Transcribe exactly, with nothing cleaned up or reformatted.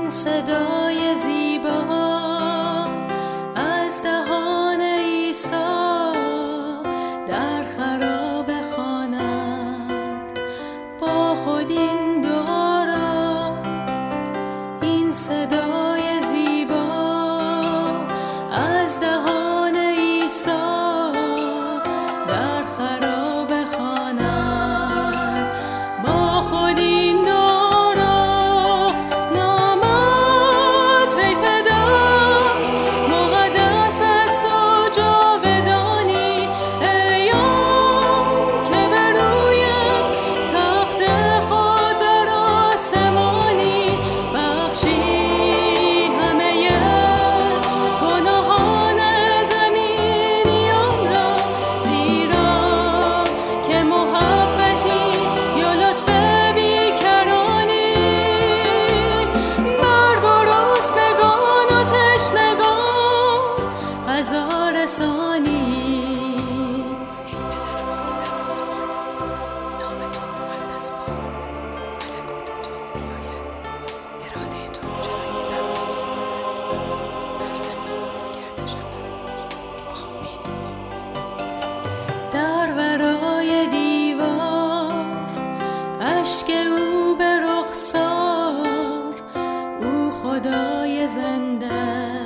صدای زیبا از دهان عیسی در خراب خواند با خود این دورا. این صدای زیبا از دهان عیسی در خراب خواند با خود این دورا. در ورای دیوار اشک او به رخسار، او خدای زنده